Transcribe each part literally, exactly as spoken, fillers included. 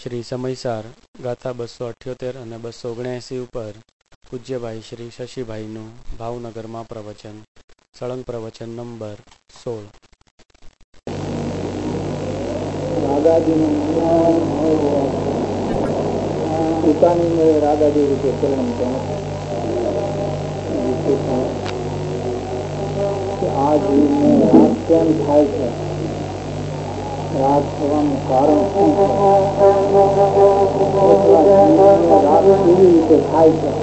શ્રી સમયસાર ગાથા બસો અઠ્યોતેર અને બસો ઓગણએંસી ઉપર પૂજ્યભાઈ શ્રી શશીભાઈનું ભાવનગરમાં પ્રવચન. સળંગ પ્રવચન નંબર સોળ. પોતાની રાગાજી રીતે પરિણામ આ જીવને રાગ કેમ થાય છે, રાગ થવાનું કારણ શું છે, રાગ કેવી રીતે થાય છે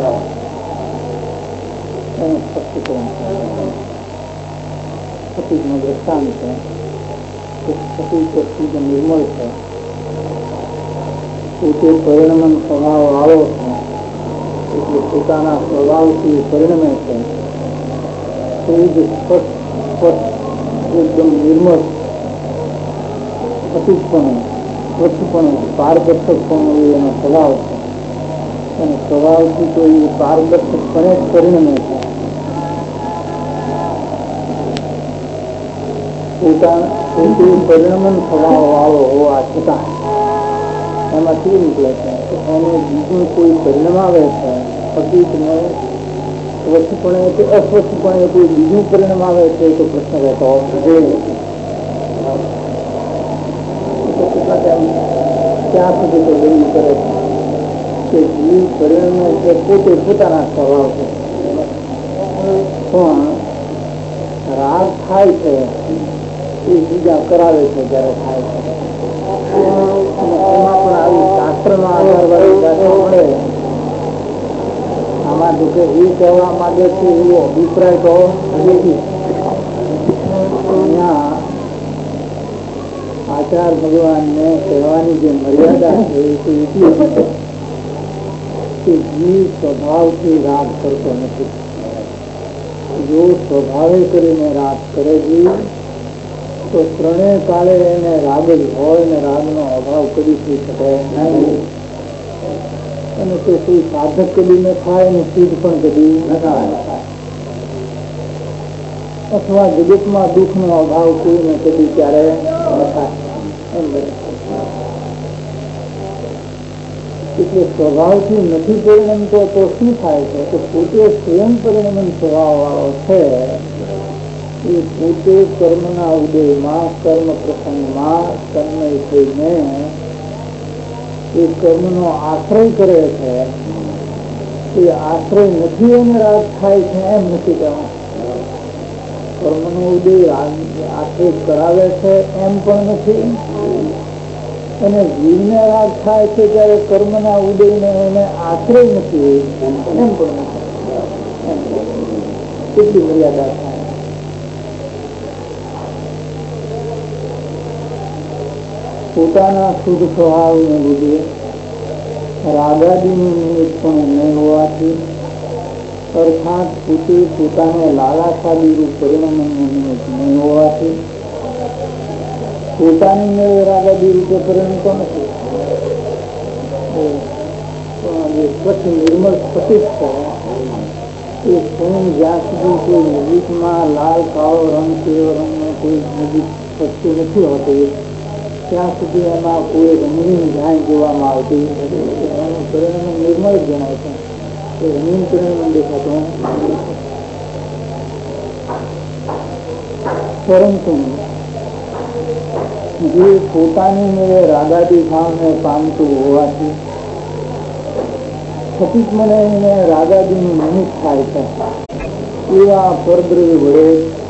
એનું સ્પષ્ટીકરણ સતીનું દ્રષ્ટાંત છે. સતી તો શુદ્ધ નિર્મળ છે, પોતે પરિણમન સ્વભાવ વાળો છે, એટલે પોતાના સ્વભાવથી પરિણમે છે. શુદ્ધ સ્પષ્ટ સ્પષ્ટ એકદમ નિર્મળ સતીપણું સ્વચ્છપણું પારદર્શકપણું એનો સ્વભાવ છે, અને સ્વભાવથી તો એ પારદર્શકપણે જ પરિણમે છે. પોતાના પોતે પરિણમન સ્વભાવ વાળો હોવા છતાં એમાં શું નીકળે છે કે એને બીજું કોઈ પરિણામ આવે છે, સતીને સ્વચ્છપણે કે અસ્વચ્છપણે કોઈ બીજું પરિણામ આવે છે તો પ્રશ્ન રહેતો ત્યાં સુધી તો દલીલ કરે છે કે જીવ પરિણમે છે પોતે પોતાના સ્વભાવ છે, પણ રાગ થાય છે એ બીજા કરાવે છે જયારે થાય છે. એમાં પણ આવી શાસ્ત્રમાં આધાર વાળી ગાથા મળે. આમાં જો કે એ કહેવા માંગે છે એવો અભિપ્રાય તો નથી. અહીંયા આચાર્ય ભગવાનને કહેવાની જે મર્યાદા છે એ તો એટલી છે કે જીવ સ્વભાવથી રાગ કરતો નથી. જો સ્વભાવે કરીને રાગ કરે જીવ તો ત્રણેય કાળે એને રાગ જ હોય ને રાગનો અભાવ કરી શકે નહીં. અને તે કોઈ સાધક કદી ન થાય અને સિદ્ધ પણ કદી ન થાય, અથવા જગતમાં દુઃખનો અભાવ કોઈને કદી ક્યારે ન થાય. એટલે સ્વભાવથી નથી પરિણમતો તો શું થાય છે કે પોતે સ્વયં પરિણમન સ્વભાવ વાળો છે એ પોતે કર્મના ઉદયમાં કર્મ પ્રસંગમાં તન્મય થઈને એ કર્મનો આશ્રય કરે છે. એ આશ્રય નથી એને રાગ થાય છે એમ નથી કહેવાનું. કર્મનો ઉદય આશ્રય કરાવે છે એમ પણ નથી, અને જીવને રાગ થાય છે ત્યારે કર્મના ઉદયને એને આશ્રય નથી એમ પણ નથી. કેટલી મર્યાદા થાય. પોતાના શુદ્ધ સ્વભાવને લીધે રાગાદીનું નિમિત્ત પણ નહીં હોવાથી, અર્થાત પોતે પોતાને લાલાશાદી રૂપ પરિણમનનું નિમિત્ત નહીં હોવાથી પોતાની મેળે રાગાદી રૂપે પરિણમતો નથી. જે સ્વચ્છ નિર્મળ સ્ફટિક છે એ સ્વયં જ્યાં સુધી કોઈ નજીકમાં લાલ કાળો રંગ કેવો રંગનો કોઈ નજીક વસ્તુ નથી હોતી ત્યાં સુધી એમાં કોઈ રંગીન જાય જોવામાં આવતી એનું પરિણામ નિર્મળ જ જણાય છે. એ રંગીન પરિણામ દેખાતું, પરંતુ જે પોતાની મેળે રાગાદી ભાવને પામતું હોવાથી સતીક મને એને રાગાદીનું નિમિત્ત થાય છે. એવા પરદ્રવ્ય વડે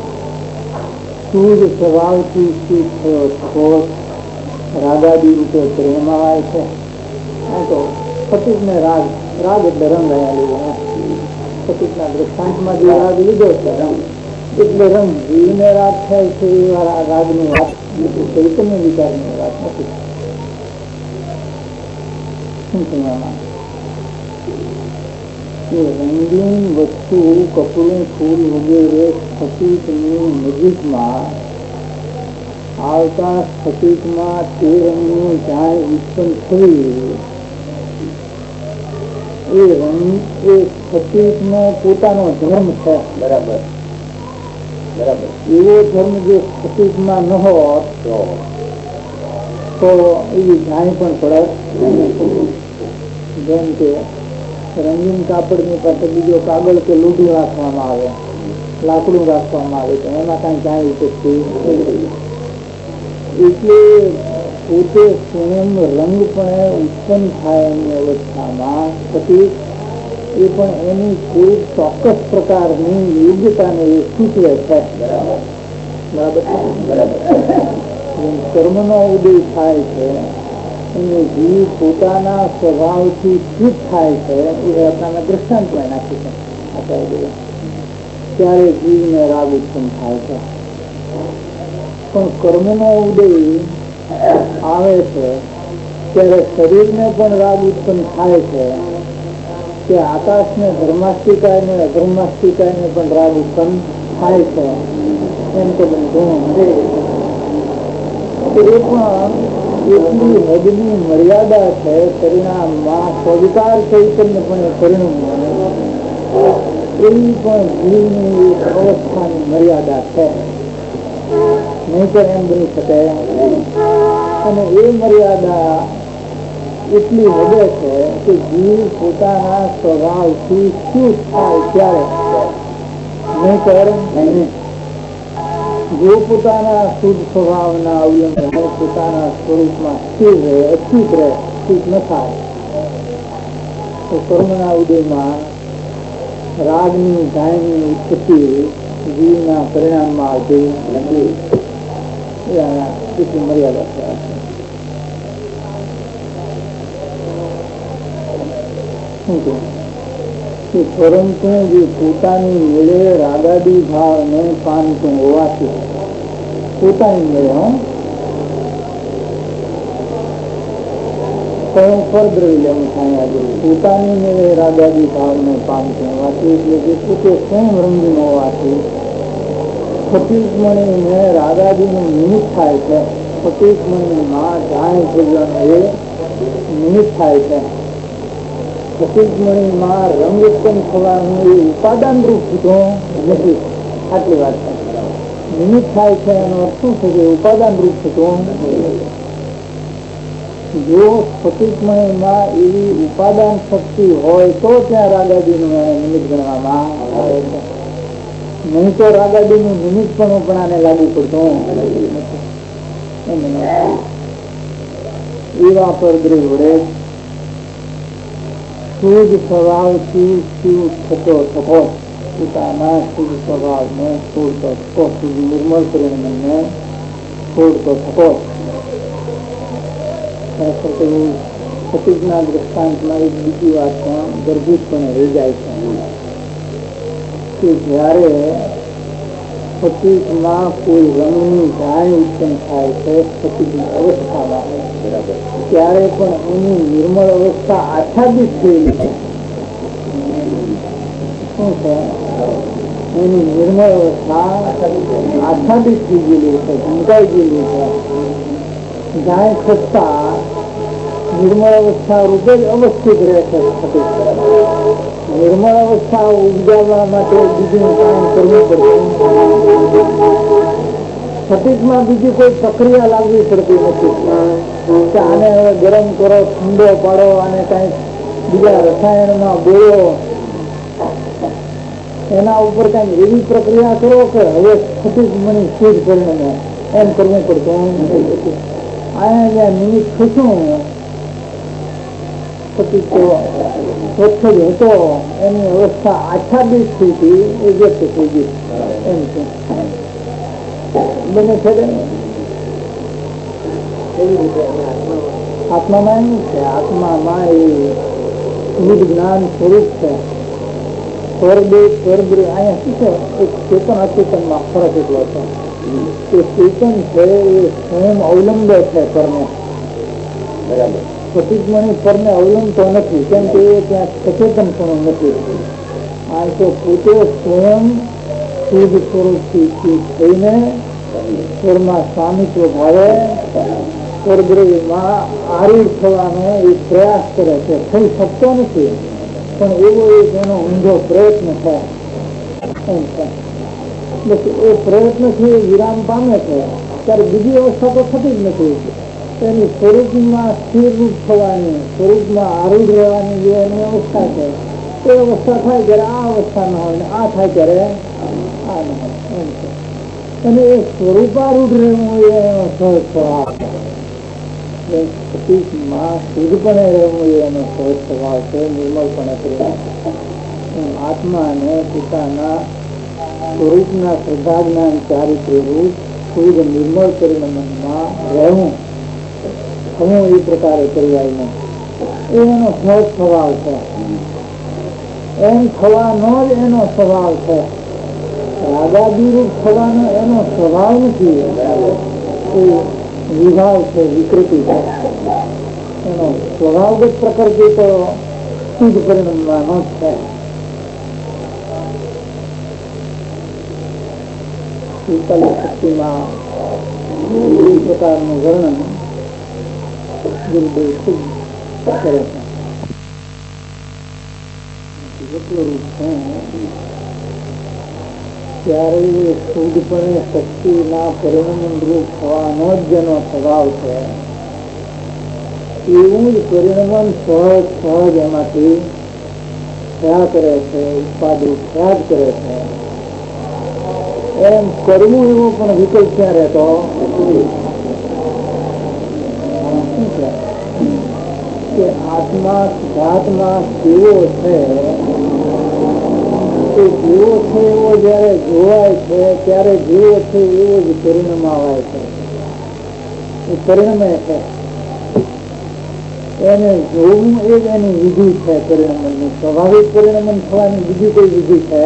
શુદ્ધ સ્વભાવથી સ્થિત થયો સ્ફોટ રાગાદી રૂપે પ્રેમાવાય છે. તો સતીકને રાગ રાગ એટલે રંગ અહીંયા લીધો. સતીકના દ્રષ્ટાંતમાં જે રાગ લીધો છે રંગ એટલે રંગ જીવને રાગ થાય છે એવા રાગની વાત ચૈતન્ય વિચારની વાત નથી. શું કહેવામાં કે રંગીન વસ્તુ કપડું ફૂલ વગેરે સતીકની નજીકમાં આવતા સતીકમાં તે રંગની જાય ઉત્પન્ન થવી એ રંગ એ સતીકનો પોતાનો ધર્મ છે. બરાબર બરાબર એવો ધર્મ જો સતીકમાં ન હોત તો એવી જાણી પણ પડે. જેમ કે રંગીન કાપડની પાસે બીજો કાગળ કે લૂંટી રાખવામાં આવે, લાકડું રાખવામાં આવે તો એમાં કઈ જાણી શકતી. એટલે પોતે સ્વયં રંગ પણ ઉત્પન્ન થાય એની અવસ્થામાં પછી એ પણ એની કોઈ ચોક્કસ પ્રકારની યોગ્યતાને એ સૂચવે છે. કર્મનો ઉદય થાય છે અને જીવ પોતાના સ્વભાવથી સ્થિત થાય છે એ આપણા દ્રષ્ટાંતમાં નાખી છે. ત્યારે જીવને રાગ ઉત્પન્ન થાય છે. પણ કર્મનો ઉદય આવે છે ત્યારે શરીરને પણ રાગ ઉત્પન્ન થાય છે કે આકાશને ધર્માસ્તિકાય ને અધર્માસ્તિકાય ને પણ રાગ ઉત્પન્ન થાય છે. એમ તો બધું એ પણ એટલી હદની મર્યાદા છે. પરિણામમાં સ્વીકાર ચૈતન્ય પણ પરિણામ એવી પણ જીવની અવસ્થાની મર્યાદા છે. નહીં તો એમ બની શકે. અને એ મર્યાદા એટલી વધે છે કે જીવ પોતાના સ્વભાવથી શું થાય ત્યારે નહીં કરે. જો પોતાના શુદ્ધ સ્વભાવના અવલંબને પોતાના સ્વરૂપમાં સ્થિર રહે, અચ્યુત રહે, સ્થિત ન થાય તો કર્મના ઉદયમાં રાગની જાણની ઉત્પત્તિ જીવના પરિણામમાં આવતી નથી. એટલી મર્યાદા છે. પરંતુ જે પોતાની મેળે રાગાદી ભાવને પામતું હોવાથી પોતાની મેળે હું સ્વયં પરદ્રવ્ય પોતાની મેળે રાગાદી ભાવને પામતું હોવાથી એટલે કે પોતે સ્વયં રંગીન હોવાથી સતીકમણીને રાગાદીનું નિમિત્ત થાય છે. સતીકમણીમાં જાણે સર્જન એ નિમિત્ત થાય છે. સતીકમણીમાં રંગ ઉત્પન્ન થવાનું એ ઉપાદાન રૂપ થતું નથી. આટલી વાત છે. નિમિત્ત થાય છે એનો અર્થ શું છે કે ઉપાદાન રૂપ થતું. જો સતીકમણીમાં એવી ઉપાદાન શક્તિ હોય તો ત્યાં રાગાદીનું એને નિમિત્ત ગણવામાં આવે છે. નહીં તો રાગાદીનું નિમિત્ત પણ પણ આને લાગુ પડતું એવા પરદ્રવ્ય વડે શુદ્ધ સ્વભાવથી શું થતો થતો પોતાના શુદ્ધ સ્વભાવને છોડતો થતો, શુદ્ધ નિર્મળ પરિણામને છોડતો થતો. સતીકના દ્રષ્ટાંતમાં એક બીજી વાત પણ ગર્ભિતપણે રહી જાય છે કે જયારે સતીકમાં કોઈ રંગની જાણ ઉત્પન્ન થાય છે સતીકની અવસ્થામાં, ત્યારે પણ એની નિર્મળ અવસ્થા આચ્છાદિત થયેલી છે. શું છે? એની નિર્મળ અવસ્થા આચ્છાદિત થઈ ગયેલી છે, ઢંકાઈ ગયેલી છે. જાણે ખસતા નિર્મળ અવસ્થા રૂપે જ અવસ્થિત રહે છે. નિર્મળ અવસ્થા ઉપજાવવા માટે બીજું કામ કરવું પડશે. સતીકમાં બીજી કોઈ પ્રક્રિયા લાગવી પડતી નથી કે આને હવે ગરમ કરો, ઠંડો પાડો, અને કઈ બીજા રસાયણમાં બોલો, એના ઉપર કઈ એવી પ્રક્રિયા કરો કે હવે સતીકમણી સ્થિર પરિણમે એમ કરવું પડતું. અહીંયા નિમિત્ત ખુશું સતીક તો સ્વચ્છ જ હતો, એની અવસ્થા આચ્છાદિત થઈ હતી, એ વ્યક્ત થઈ ગઈ એમ છે. બને છે આત્મામાં એમ છે. આત્મામાં એ શુદ્ધ જ્ઞાન સ્વરૂપ છે. સ્વર્ગ સ્વર્ગ અહીંયા શું છે? એક ચેતન અચેતનમાં ફરક એટલો છે. એ ચેતન છે એ સ્વયં અવલંબે છે પરને. બરાબર. સતીકમણી પરને અવલંબતો નથી, કેમ કે એ ત્યાં સચેતન પણ નથી. આ તો પોતે સ્વયં શુદ્ધ સ્વરૂપથી થઈને સ્વરમાં સ્વામિત્વ ભાવે પરદ્રવ્યમાં આરૂઢ થવાનો એ પ્રયાસ કરે છે. થઈ શકતો નથી, પણ એવો એક એનો ઊંધો પ્રયત્ન છે. એ પ્રયત્નથી વિરામ પામે છે ત્યારે બીજી અવસ્થા તો થતી જ નથી. એની સ્વરૂપમાં સ્થિર રૂપ થવાની, સ્વરૂપમાં આરૂઢ રહેવાની જે એની અવસ્થા છે એ અવસ્થા થાય ત્યારે આ અવસ્થા ન હોય, આ થાય ત્યારે આ ન હોય એમ છે. અને એ સ્વરૂપારૂઢ રહેવું એ એનો સહજ સ્વભાવ છે. પ્રતીકમાં શુદ્ધપણે રહેવું એ એનો સહજ સ્વભાવ છે, નિર્મળપણે રહેવું. આત્માને પોતાના સ્વરૂપના શ્રદ્ધા જ્ઞાન ચારિત્ર્ય રૂપ શુદ્ધ નિર્મળ કરીને મનમાં રહેવું, હું એ પ્રકારે કરવાનું એ એનો સહજ સ્વભાવ છે. એમ થવાનો જ એનો સ્વભાવ છે. રાગાદિરૂપ થવાનો એનો સ્વભાવ નથી, એ વિભાવ છે, વિકૃતિ છે. એનો સ્વભાવગત પ્રકૃતિ તો શુદ્ધ પરિણામવાનો જ છે. શીતલ શક્તિમાં એ પ્રકારનું વર્ણન ગુરુદેવ ખૂબ કરે છે. જેટલું રૂપ છે ત્યારે એ શુદ્ધપણે શક્તિના પરિણામ રૂપ થવાનો જ જેનો સ્વભાવ છે, એવું જ પરિણામ સહજ સહજ એમાંથી થયા કરે છે, ઉત્પાદિત થયા જ કરે છે. એમ કરવું એવો પણ વિકલ્પ ક્યાં રહેતો શું છે કે આત્મા શુદ્ધાત્મા કેવો છે એ જેવો છે એવો જયારે જોવાય છે ત્યારે જેવો છે એવો જ પરિણામ આવે છે. એ પરિણમે છે, એને જોવું એ જ એની વિધિ છે. પરિણામની સ્વાભાવિક પરિણામ થવાની બીજી કોઈ વિધિ છે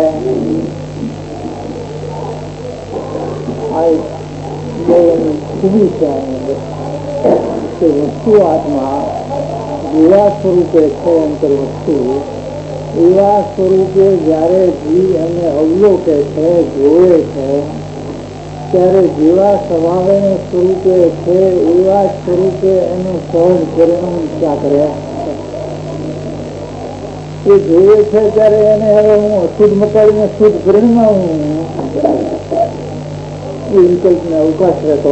ખૂબી છે કે વસ્તુ આત્મા જેવા સ્વરૂપે છે અંતર વસ્તુ એવા સ્વરૂપે જયારે જીવ એને અવલોકે છે, જોવે છે, ત્યારે જેવા સ્વભાવે સ્વરૂપે છે એવા સ્વરૂપે એનું સહજ પરિણામ ત્યાં કરે. એ જોવે છે ત્યારે એને હવે હું અશુદ્ધ મટાડીને શુદ્ધ પરિણામ એ વિકલ્પને અવકાશ રહેતો.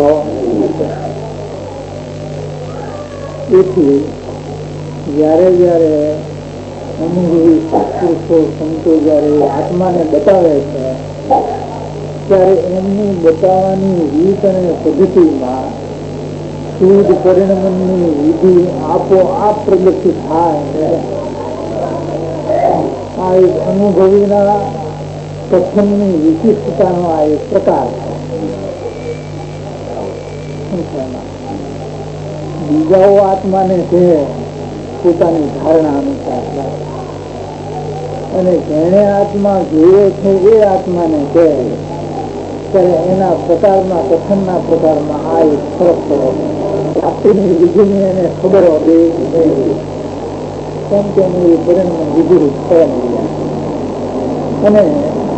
તેથી જયારે જયારે અનુભવી પુરુષો સંતો જયારે આત્માને બતાવે છે ત્યારે એમની બતાવવાની રીત અને પદ્ધતિમાં શુદ્ધ પરિણામની વિધિ આપોઆપ પ્રગતિ થાય. આ એક અનુભવીના કથનની વિશિષ્ટતાનો આ એક પ્રકાર છે. બીજાઓ આત્માને છે પોતાની ધારણા અનુસાર, અને જેને આત્મા જોયો છે એ આત્માને કહે ત્યારે એના પ્રકારના કથનના પ્રકારમાં આ એક ફરક પડે. આપણી વિધિની એને ખબર હોતી કેમ કે એ પરિણામ વિધિરૂપ થવા મળ્યા. અને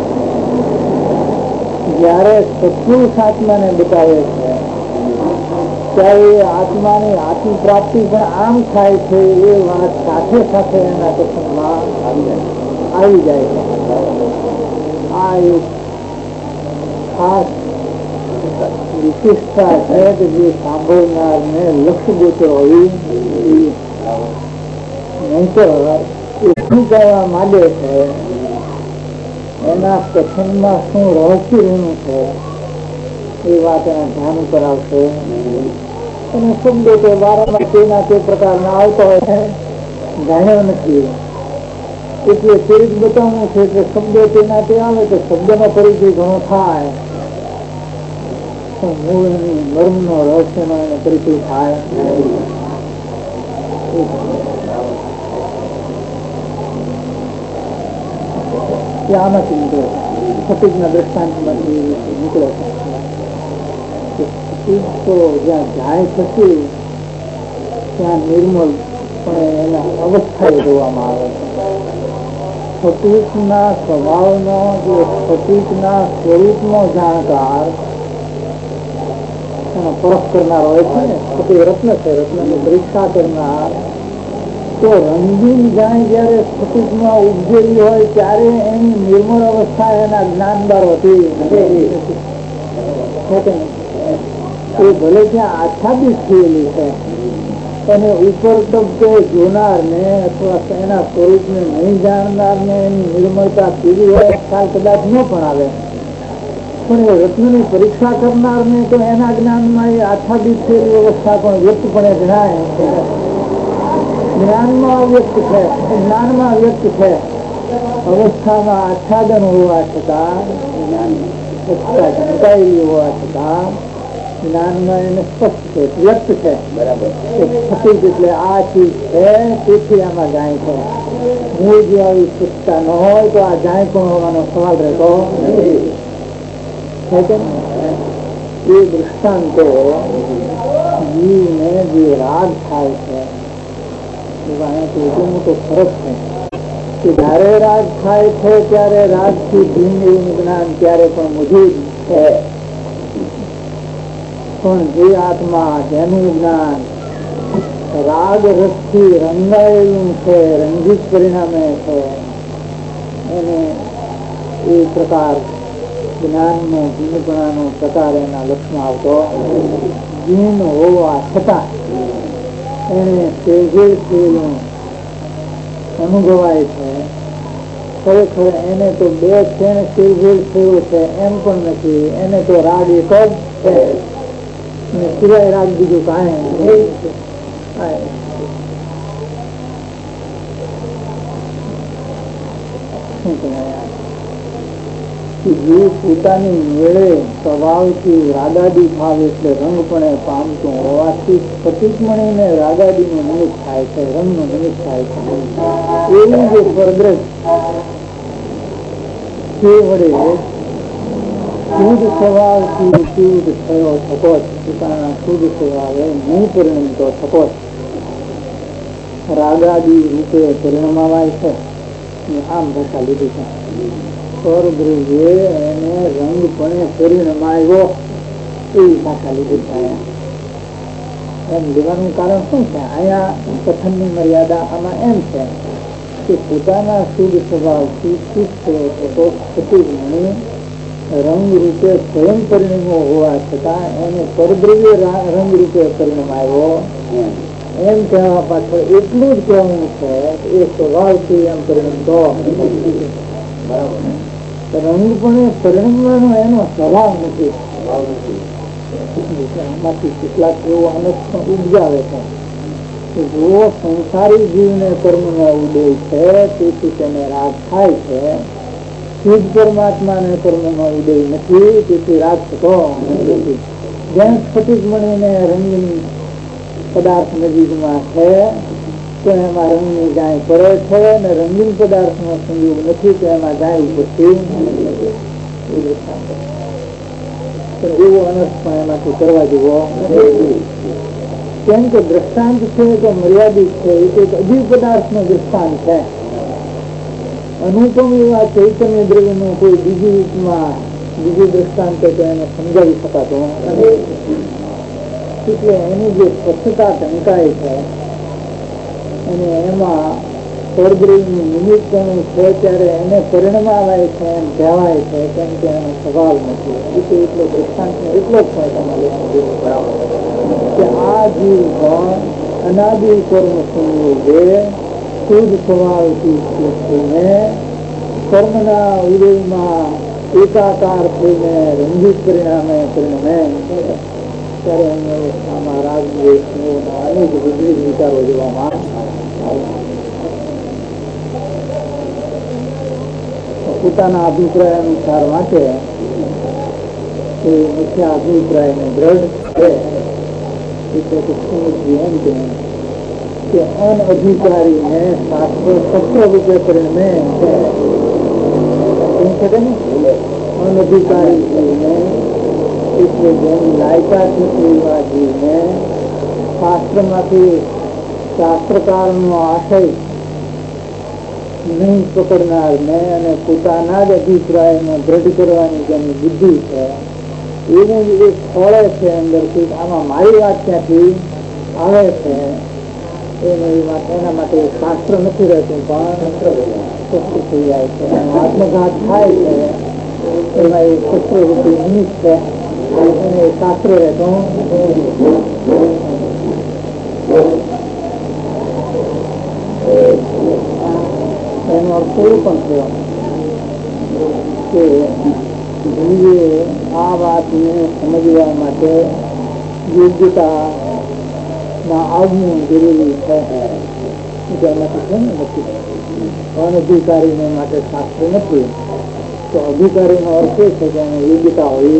જયારે સત્પુરુષ આત્માને બતાવે છે ત્યારે આત્માની આત્મ પ્રાપ્તિ પણ આમ થાય છે એ વાત સાથે સાથે એના કથનમાં આવી જાય છે. આ એક ખાસ વિશિષ્ટતા છે કે જે સાંભળનારને લક્ષ્ય ગોચર હોવી નહીંતર એ શું કહેવા માંગે છે, એના કથનમાં શું રહસ્ય રહેલું છે એ વાત એના ધ્યાન ઉપર આવશે. અને શબ્દો તો વારંવાર તેના તે પ્રકારના આવતા હોય છે, જાણ્યો નથી એટલે તે જ બતાવવું છે કે શબ્દો તેના તે આવે તો શબ્દનો પરિચય ઘણો થાય, મૂળ મર્મનો રહસ્યનો એનો પરિચય થાય. આમાંથી નીકળે ફટીકના દ્રષ્ટાંતમાંથી નીકળે તો જ્યાં જાય પછી ત્યાં નિર્મળ પણ એના અવસ્થાએ જોવામાં આવે છે. ફટીકના સ્વભાવનો જે ફટીકના સ્વરૂપનો જાણકાર એનો પરખ કરનાર હોય છે ને, ફટીક રત્ન છે, રત્નની પરીક્ષા કરનાર તો રંગીન જાણે જયારે સ્ફટિકમાં ઉપજેલી હોય ત્યારે એની નિર્મળ અવસ્થા એના જ્ઞાન બાર હોતી એ ભલે ત્યાં આચ્છાદિત થયેલી છે, અને ઉપર તબકે જોનાર ને અથવા એના સ્વરૂપ ને નહીં જાણનાર ને એની નિર્મળતા પીડી હોય ખ્યાલ કદાચ ન પણ આવે, પણ એ રત્નની પરીક્ષા કરનાર ને તો એના જ્ઞાનમાં એ આચ્છાદિત થયેલી અવસ્થા પણ વ્યક્તપણે જણાય છે. જ્ઞાનમાં વ્યક્ત છે, જ્ઞાનમાં વ્યક્ત છે, અવસ્થામાં આચ્છાદન હોવા છતાં, ઢંકાયેલી હોવા છતાં જ્ઞાનમાં એને સ્પષ્ટ છે, વ્યક્ત છે. બરાબર. એટલે આ ચીજ છે, તેથી આમાં જાય છે. મૂળ જો આવી સ્પષ્ટતા ન હોય તો આ જાય પણ હોવાનો સવાલ રહેતો નથી. એ દૃષ્ટાંતો જીવને જે રાગ થાય છે એવા એટલો મોટો ફરક છે કે જયારે રાગ થાય છે ત્યારે રાગ થી ભિન્ન એવું જ્ઞાન ત્યારે પણ મોજૂદ છે, પણ જે આત્મા જેનું જ્ઞાન રાગ રસ થી રંગાયેલું છે, રંગીત પરિણામે છે, એને એ પ્રકાર જ્ઞાનનો ભિન્નપણાનો પ્રકાર એના લક્ષમાં આવતો ભિન્ન હોવા છતાં એને તેજેલ થયેલું અનુભવાય છે. ખરેખર એને તો બે ક્ષણ તેજેલ થયો છે એમ પણ નથી, એને તો રાગ એક જ છે, સિવાય રાગ બીજું કાંઈ જીવ પોતાની મેળે સ્વભાવથી રાગાદી ભાવ એટલે રંગપણે પામતું હોવાથી પ્રતિકમણીને રાગાદી નું નિમિત્ત થાય છે, રંગ નું નિમિત્ત થાય છે. એવું જે પરદ્રશ તે વડે શુદ્ધ સ્વભાવથી શુદ્ધ થયો થકો જ, પોતાના શુદ્ધ સ્વભાવે નહીં પરિણમતો થકો જ રાગાદી રૂપે પરિણમાવાય છે. આમ ભાષા લીધી છે. પરદ્રવ્ય એને રંગપણે પરિણમાયો એવી ભાષા લીધી છે. એમ લેવાનું કારણ શું છે? અહીંયા કથનની મર્યાદા આમાં એમ છે કે પોતાના શુદ્ધ સ્વભાવથી શુદ્ધ થયો થતો પ્રતિમણી રંગ રૂપે સ્વયં પરિણમો હોવા છતાં એને પરદ્રવ્ય રંગ રૂપે પરિણમાયો એમ કહેવા પાછળ એટલું જ કહેવું છે કે એ સ્વભાવથી એમ પરિણમતો રંગપણે પરિણમવાનો એનો સ્વભાવ નથી. આમાંથી કેટલાક એવો અનર્થ પણ ઉપજાવે છે કે જો સંસારી જીવને કર્મનો ઉદય છે તેથી તેને રાગ થાય છે, શુદ્ધ પરમાત્માને કર્મનો ઉદય નથી તેથી રાગ થતો નથી. જેમ સ્ફટિક મણીને રંગીન પદાર્થ નજીકમાં છે તો એમાં રંગની ગાય પડે છે, અને રંગીન પદાર્થ નો સંયોગ નથી તો એમાં ગાય ઉપરથી એવો અનર્થ પણ એમાંથી કરવા જેવો નથી. કેમ કે દ્રષ્ટાંત છે તો મર્યાદિત છે, એક અજીબ પદાર્થ નો દ્રષ્ટાંત છે. અનુપમ એવા ચૈતન્ય દ્રવ્ય નું કોઈ બીજી રીતમાં બીજું દ્રષ્ટાંત તો એને સમજાવી શકાતો નથી. એટલે એની જે સ્વચ્છતા ટંકાય છે અને એમાં પરદ્રવ્યનું નિમિત્તનું છે ત્યારે એને પરિણમાવાય છે એમ કહેવાય છે, કેમ કે એનો સ્વભાવ નથી. એટલો દૃષ્ટાંત એટલો જ પણ તમારે કે આ જીવ પણ અનાદિ કર્મ સંયોગે શુદ્ધ સ્વભાવથી થઈને કર્મના ઉદયમાં એકાકાર થઈને રંગીત પરિણામે પરિણમે ત્યારે એની અવસ્થામાં રાગ દ્વેષના અનેક વિપરીત વિચારો જોવામાં આવે. પોતાના અભિપ્રાય અનુસાર માટે એ મુખ્ય અભિપ્રાયને દ્રઢ છે એમ કે અનઅધિકારીને શાસ્ત્ર સત્ય રૂપે પરિણમે છે. અનઅધિકારી જીવને એટલે જેની લાયકાત નથી એવા જીવને શાસ્ત્રમાંથી શાસ્ત્રકારનો આશય નહીં પકડનાર ને અને પોતાના જ અભિપ્રાયને દ્રઢ કરવાની જેની બુદ્ધિ છે એવું જ એક ફળે છે અંદરથી. આમાં મારી વાત ક્યાંથી આવે છે એના માટે શાસ્ત્ર નથી રહેતું પણ શસ્ત્ર થઈ જાય છે. આત્મઘાત થાય છે એમાં એ શસ્ત્રવૃત્તિ નિમિત્ત છે. શાસ્ત્ર રહેતો એનો અર્થ એવો પણ થયો કે આ વાતને સમજવા માટે યોગ્યતા ના આવવું જરૂરી છે. અનધિકારી માટે શાસ્ત્ર નથી, તો અધિકારી નો અર્થ એ છે કે એને યોગ્યતા હોય.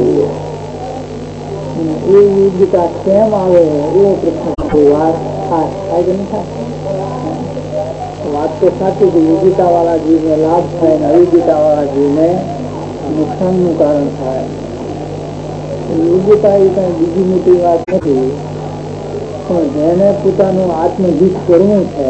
એ યોગ્યતા કેમ આવે એવો પ્રશ્ન કોઈ વાર થાય કે નહીં થાય? વાત તો સાચી કે યોગ્યતા વાળા જીવને લાભ થાય ને અયોગ્યતા વાળા જીવને નુકસાન નું કારણ થાય. યોગ્યતા એ કઈ બીજી મોટી વાત નથી, પણ જેને પોતાનું આત્મહિત કરવું છે,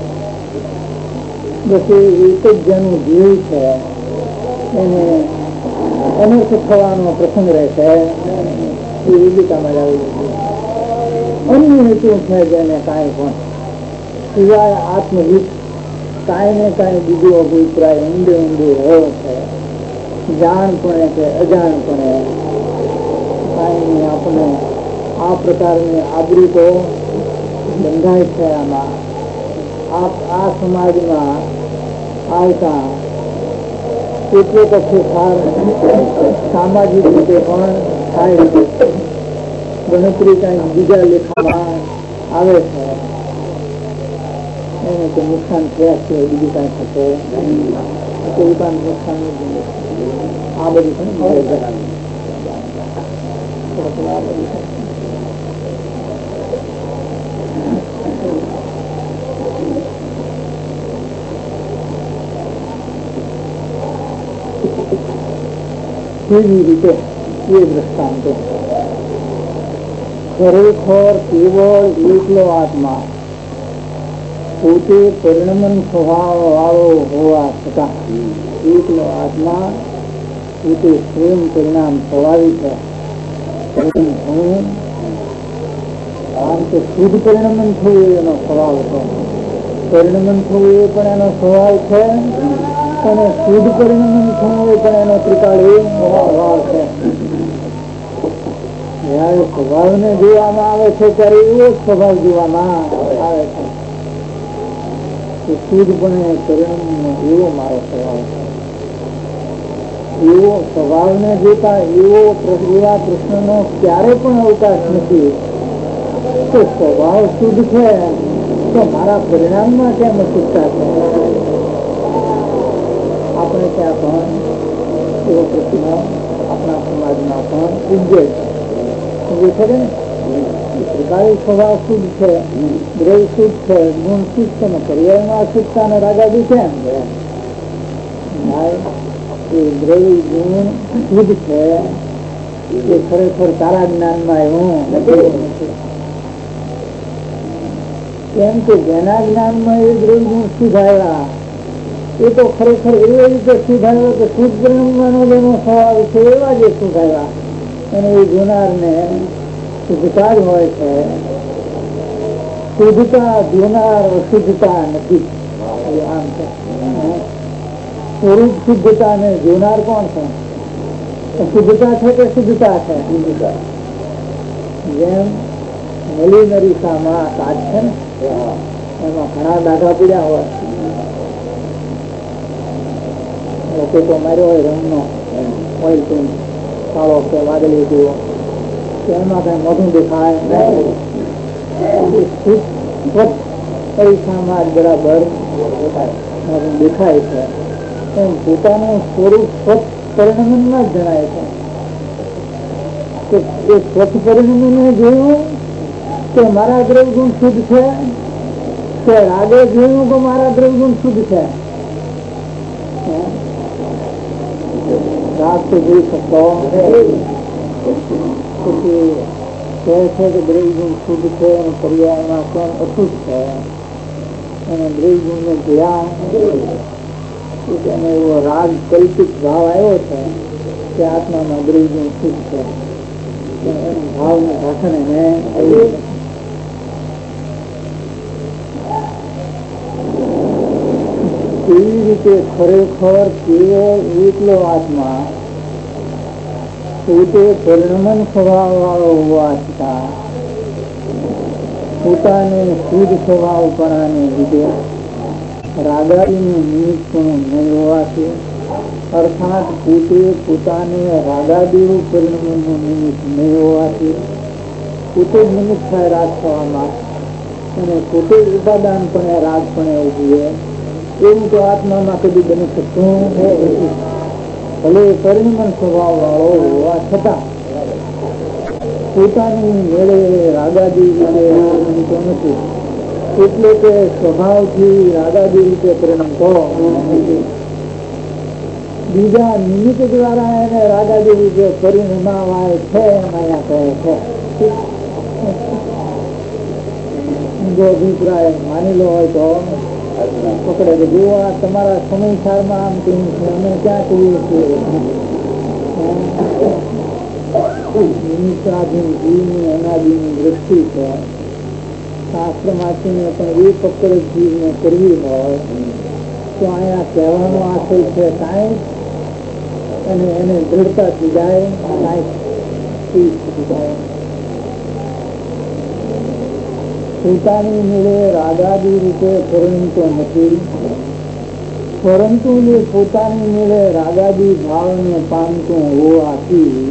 બસ એક જ જેનું જીવ છે એને અનર્થ થવાનો પ્રસંગ રહેશે એ યોગ્યતામાં જ આવી જશે. અન્ય હેતુ છે જેને કાંઈ પણ સિવાય આત્મહિત કાંઈ ને કાંઈ બીજો અભિપ્રાય ઊંડે ઊંડે રહ્યો છે, જાણપણે કે અજાણપણે કાંઈ આપણે આ પ્રકારની આબરૂ તો બંધાય છે. આમાં આ સમાજમાં આવતા કેટલોક ફેરફાર સામાજિક રીતે પણ થાય છે. ગણતરી કઈ બીજા લેખામાં આવે છે, એને તો નુકસાન થયા છે, બીજું કઈ થશે કોઈ પણ નુકસાન નથી. આ બધું પણ કેવી રીતે એ દ્રષ્ટાંતો ખરેખર કેવળ એકલો આત્મા પોતે પરિણમન સ્વભાવ વાળો હોવા છતાં એકલો આત્મા પોતે સ્વયં પરિણામ સ્વાભાવિક છે. આમ તો શુદ્ધ પરિણમન થયું એનો સ્વભાવ છે, પરિણમન થયું એ પણ એનો સ્વભાવ છે, અને શુદ્ધ પરિણમન થયું એ પણ એનો ત્રિકાળી સ્વભાવ છે. જયારે સ્વભાવ ને જોવામાં આવે છે ત્યારે એવો સ્વભાવ જોવામાં આવે છે કે શુદ્ધપણે પરિણમન એવો મારો સ્વભાવ છે. એવો સ્વભાવ ને જોતા એવો એવા પ્રશ્નનો ક્યારે પણ અવકાશ નથી કે સ્વભાવ શુદ્ધ છે તો મારા પરિણામમાં કેમ અશુદ્ધતા છે. આપણે ત્યાં પણ એવો પ્રશ્ન આપણા સમાજમાં પણ ઉજ્જે છે ને. ત્રિકાળી સ્વભાવ શુદ્ધ છે, દ્રવ્ય શુદ્ધ છે, ગુણ શુદ્ધ છે ને પર્યાયમાં અશુદ્ધતા ને રાગાદી કેમ છે? એ દ્રવ્ય ગુણ શુદ્ધ છે એ ખરેખર તારા જ્ઞાનમાં એવું નથી. કેમ કે જેના જ્ઞાનમાં એ દ્રવ્ય ગુણ શુદ્ધ આવ્યા એ તો ખરેખર એવી રીતે શુદ્ધ આવ્યો કે શુદ્ધ પરિણામનો જેનો સ્વભાવ છે એવા જે શુદ્ધ આવ્યા અને એ જોનાર ને શુદ્ધતા જ હોય છે. શુદ્ધતા જોનાર અશુદ્ધતા નથી. આમ છે સ્વરૂપ શુદ્ધતા ને જોનાર કોણ છે? શુદ્ધતા છે કે શુદ્ધતા છે? જેમ નલી નરીસામાં કાચ છે ને એમાં ઘણા દાગા પીડ્યા હોય, લોકો તો માર્યો હોય રંગનો ઓઇલ પેન કાળો કે વાદળી જેવો, એમાં કઈ મોઢું દેખાય પરીક્ષામાં બરાબર દેખાય છે. એમ પોતાનું સ્વરૂપ સ્વચ્છ પરિણમનમાં જ જણાય છે કે એ સ્વચ્છ પરિણમને જોયું કે મારા દ્રવ્ય ગુણ શુદ્ધ છે, કે રાગે જોયું કે મારા દ્રવ્ય ગુણ શુદ્ધ છે. રાગ તો જોઈ શકતો પછી કહે છે કે દ્રવ્ય ગુણ શુદ્ધ છે અને પર્યાયમાં કેમ અશુદ્ધ છે, અને દ્રવ્ય ગુણ ને જોયા એને એવો રાગ કલ્પિત ભાવ આવ્યો છે કે આત્મામાં દ્રવ્ય ગુણ શુદ્ધ છે. ભાવ નું ભાષણ એને આવ્યું. એવી રીતે ખરેખર કેવળ એકલો આત્મા પોતે પરિણમન સ્વભાવ વાળો હોવા છતાં પોતાને શુદ્ધ સ્વભાવપણાને લીધે રાગાદીનું નિમિત્ત પણ નહીં હોવાથી, અર્થાત પોતે પોતાને રાગાદીનું પરિણમનનું નિમિત્ત નહીં હોવાથી પોતે જ નિમિત્ત થાય રાગ થવામાં અને પોતે જ ઉપાદાનપણે રાગપણે ઉભીએ એવું તો આત્મામાં કદી બની શકતું નથી. ભલે પરિણમન સ્વભાવ વાળો હોવા છતાં પોતાની મેળે રાગાદી રીતે પરિણમતો નથી, એટલે કે સ્વભાવથી રાગાદી રીતે પરિણમતો નથી. બીજા નિમિત્ત દ્વારા એને રાગાદી રીતે પરિણમાવાય છે માયા કહે છે. જો અભિપ્રાય માની લો હોય તો પકડે કે જો આ તમારા સમયસારમાં આમ કહ્યું છે, અમે ક્યાં કહીએ છીએ નિમિત્તાધીન જીવની અનાદિની વૃત્તિ છે. શાસ્ત્ર માંથીને પણ એ પકડ જીવને કરવી હોય તો અહીંયા કહેવાનો આશય છે કાંઈ, અને એને દ્રઢતાથી જાય કાંઈ જાય. પોતાની મેળે રાગાદી રીતે પરિણમતો નથી, પરંતુ એ પોતાની મેળે રાગાદી ભાવને પામતું હોવાથી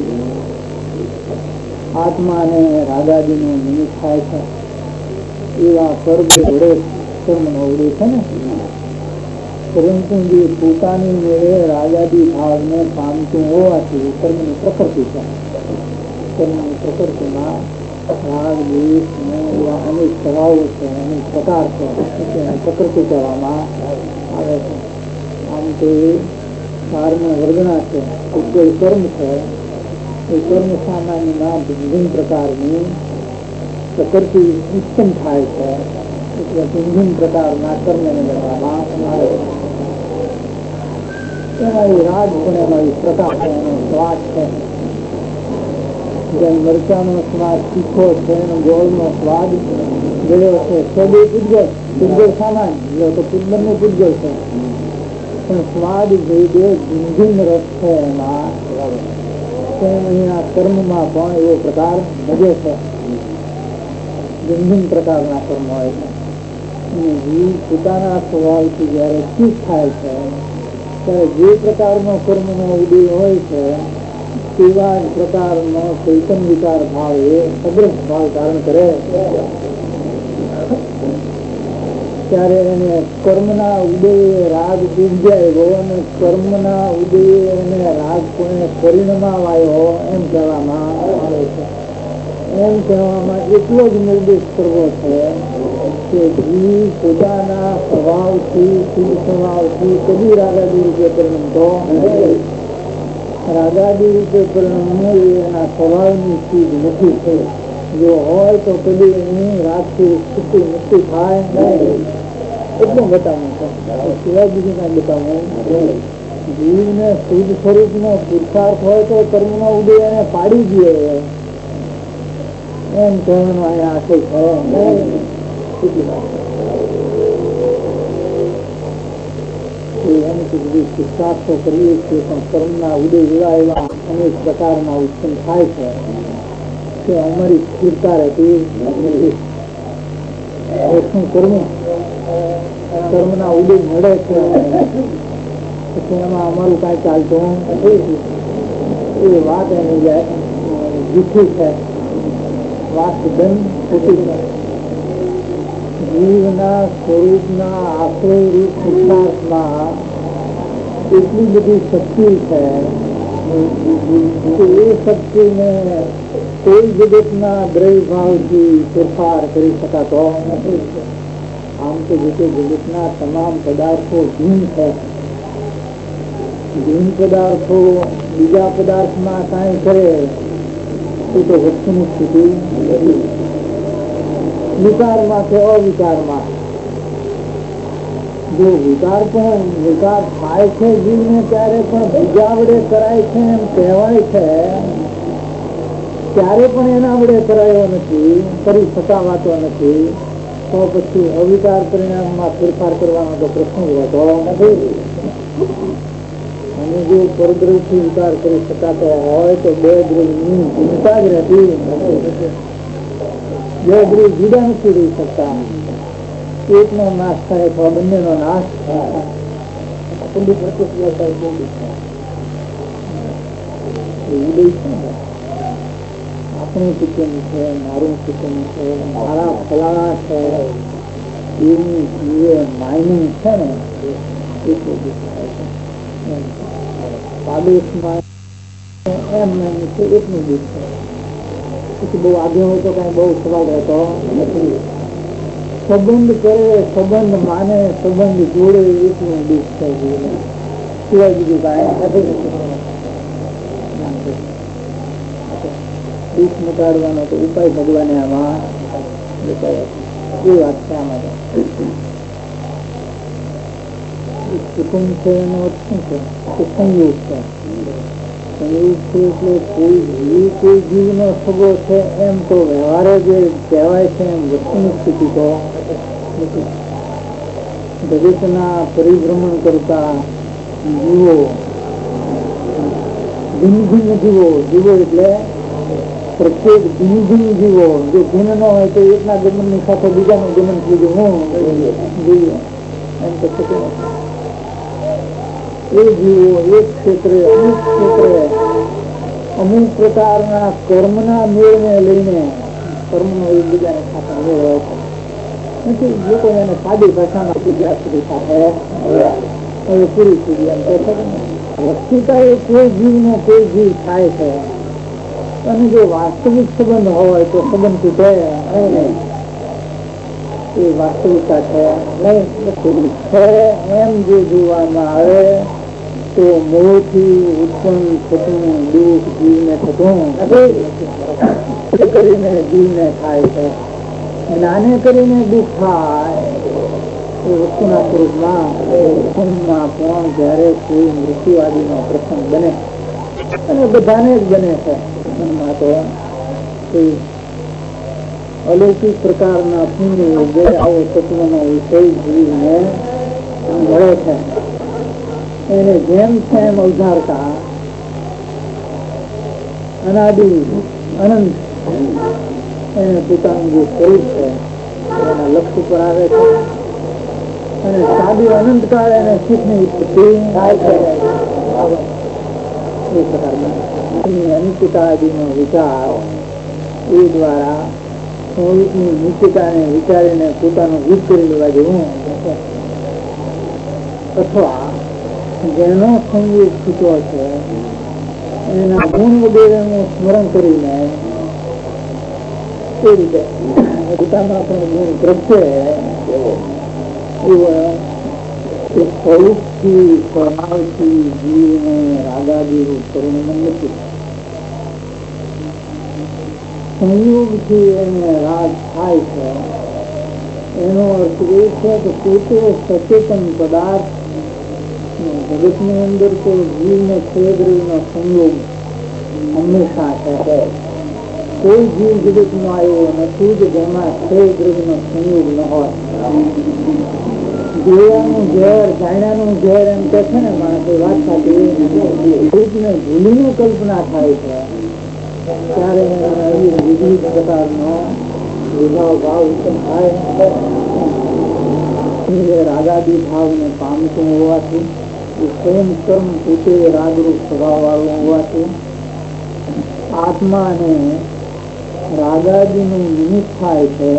આત્માને રાગાદીનો નિમિત્ત થાય છે. એવા કર્મ વડે કર્મ નો વડે છે ને, પરંતુ જે પોતાની મેળે રાગાદી ભાવને પામતું હોવાથી કર્મની પ્રકૃતિ છે. કર્મની પ્રકૃતિમાં રાગ દ્વેષ એવા અનેક સ્વભાવો છે, અનેક પ્રકાર છે, પ્રકૃતિ કહેવામાં આવે છે. આમ તો એ કારને વર્ગણા છે, કોઈ કર્મ છે, એ કર્મ સામાન્યમાં ભિન્ન પ્રકારની પ્રકૃતિ ઉત્પન્ન થાય છે, એટલે ભિન્ન પ્રકારના કર્મને ગણવામાં આવે છે. એમાં એ રાગ પણ એનો એક પ્રકાર છે, એનો સ્વાદ છે. જેમ મરચાનો સ્વાદ તીખો છે, એનો ગોળનો સ્વાદ ગળ્યો છે. સદે પૂજગલ પૂજગલ સામાન્ય તો બંને પૂજગલ છે, પણ સ્વાદ ભેદે ભિન્ન ભિન્ન રસ છે. એમાં અહીંયા કર્મમાં પણ એવો પ્રકાર ભજે છે, ભિન્ન ભિન્ન પ્રકારના કર્મ હોય છે. અને જીવ પોતાના સ્વભાવથી જયારે ચૂપ થાય છે ત્યારે જે પ્રકારનો કર્મનો ઉદય હોય છે તેવા જ પ્રકારનો ચૈતન્ય વિકાર ભાવ એ અગ્રજ ભાવ ધારણ કરે ત્યારે એને કર્મના ઉદયે રાગ ઉપજાયો અને કર્મના ઉદયે એને રાગ પણ પરિણમાવાયો એમ કહેવામાં આવે છે. એમ કહેવામાં એટલો જ નિર્દેશ કરવો છે કે જીવ પોતાના સ્વભાવથી શુદ્ધ સ્વભાવથી કદી રાગાદી રીતે પરિણમતો રાગાદી રીતે પરિણમવું એના સ્વભાવની ચીજ નથી. જો હોય તો કદી એની રાગથી છૂટી મુક્તિ થાય નહીં, એટલું બતાવવું છે. સિવાય બીજું કાંઈ બતાવવું. જીવને શુદ્ધ સ્વરૂપનો પુરુષાર્થ હોય તો કર્મનો ઉદય એને પાડી દે એમ કહેવાનો અહીંયા આશય છે. પુરુષાર્થો કરીએ છીએ પણ કર્મના ઉદય એવા એવા અનેક પ્રકારના ઉત્પન્ન થાય છે કે અમારી સ્થિરતા રહેતી નથી. શું કરવું? કર્મના ઉદય મળે છે પછી એમાં અમારું કાંઈ ચાલતું નથી. એ વાત એની જૂઠી છે, વાત તદ્દન ખોટી છે. જીવના સ્વરૂપના આશ્રય રૂપ પુરુષાર્થમાં એટલી બધી શક્તિ છે કે એ શક્તિને કોઈ જગતના દ્રવ્ય ભાવથી ફેરફાર કરી શકાતો નથી. આમ તો જે જગતના તમામ પદાર્થો ભીન છે, ભીન પદાર્થો બીજા પદાર્થમાં કાંઈ કરે તો તો વસ્તુની સ્થિતિ નથી. વિકારમાં કે અવિકારમાં જો વિકાર પણ વિકાર થાય છે જીવને ત્યારે પણ બીજા વડે કરાય છે એમ કહેવાય છે, ત્યારે પણ એના વડે કરાયો નથી, કરી શકાવાતો નથી. તો પછી અવિકાર પરિણામમાં ફેરફાર કરવાનો તો પ્રશ્ન હોતો નથી. અને જો પરદ્રવથી વિચાર કરી શકાતો હોય તો બે દ્રવ્યની ચિંતા જ રહેતી નથી. બે દ્રવ્ય જુદા નથી રહી શકતા. એકનો નાશ થાય અથવા બંનેનો નાશ થાય. ઉદય છે આપણું ચિકન છે, મારું ચિકન છે, મારા ફલાણા છે, એની જે માઇનિંગ છે ને એટલું થાય છે. પાડોશમાં એમ છે એટલું દુઃખ છે. પછી બહુ આગળ હોય તો કઈ બહુ સવાલ રહેતો નથી. સંબંધ કરે, સંબંધ માને, સંબંધ જોડે એટલું દુઃખ છે. સિવાય બીજું કાંઈ નથી. દુઃખ મટાડવાનો તો ઉપાય ભગવાને આમાં એ વાત છે. આમાં કુટુંબ છે એનો અર્થ શું છે? સંયોગ છે. સંયોગ છે એટલે કોઈ જીવ કોઈ જીવનો સગો છે એમ તો વ્યવહારે જે કહેવાય છે એમ વસ્તુની સ્થિતિ તો નથી. જગતના પરિભ્રમણ કરતા જીવો, ભિન્ન ભિન્ન જીવો, જીવો એટલે પ્રત્યેક ભિન્ન ભિન્ન જીવો. જો ભિન્ન ન હોય તો એકના ગમનની સાથે બીજાનું ગમન થઈ ગયું જોઈએ એમ તો થતું નથી. એ જીવો એક ક્ષેત્રે અમુક ક્ષેત્રે અમુક પ્રકારના કર્મના મેળને લઈને કર્મનો એકબીજાને સાથે મેળ હોય છે. નથી લોકો એને સાદી ભાષામાં ગુજરાત સુધી સાથે હવે પૂરી થઈ ગઈ એમ કહે છે. વસ્તુતા એ કોઈ જીવનો કોઈ જીવ થાય છે. અને જો વાસ્તવિક સંબંધ હોય તો સંબંધ તૂટે નહીં. એ વાસ્તવિકતા છે નહીં છે એમ જો જોવામાં આવે તો મોહથી ઉત્પન્ન થતું દુઃખ જીવને થતું કરીને જીવને થાય છે. જ્ઞાને કરીને દુઃખ થાય એ વસ્તુના સ્વરૂપમાં પણ જયારે કોઈ મૃત્યુ આદિનો પ્રસંગ બને અને બધાને જ બને છે. મનમાં તો કોઈ અલૌકિક પ્રકારના પુણ્ય જે આવો તત્વનો વિષય જીવને મળે છે એને જેમ છે એમ અવધારતા અનાદિ અનંત એને પોતાનું જે સ્વરૂપ છે એના લક્ષ્ય પર આવે છે. અને સાદી અનંતકાળ એને સુખની ઉત્પત્તિ થાય છે. એ પ્રકારના અનિત્યતાદિનો વિચાર એ દ્વારા સ્વરૂપની નિત્યતાને વિચારીને પોતાનું ભૂત કરી લેવા જેવું. અથવા જેનો સંયોગ છૂટો છે એના ગુણ વગેરેનું સ્મરણ કરીને એ રીતે પોતાના પણ ગુણ પ્રત્યે એવો સ્વરૂપથી સ્વભાવથી જીવને રાગાદિનું પરિણામ નથી. સંયોગથી એને રાગ થાય છે. એનો અર્થ એ છે કે પોતે સચેતન પદાર્થ જગતની અંદર તો જીવને ક્ષયદ્રવ્યનો સંયોગ હંમેશા છે. કોઈ જીવ જગતમાં આવ્યો નથી કે જેમાં ક્ષયદ્રવ્યનો સંયોગ ન હોય. જોયાનું ઝેર, જાણ્યાનું ઝેર એમ કે છે ને માણસ, એ વાત સાથે ભૂતને ભૂલીને કલ્પના થાય છે ત્યારે વિવિધ પ્રકારનો વિભાવ ભાવ ઉત્પન્ન થાય. રાગાદી ભાવને પામતું હોવાથી એ સ્વયં કર્મ પોતે રાગરૂપ સ્વભાવ વાળું હોવાથી આત્માને રાગાદીનું નિમિત્ત થાય છે.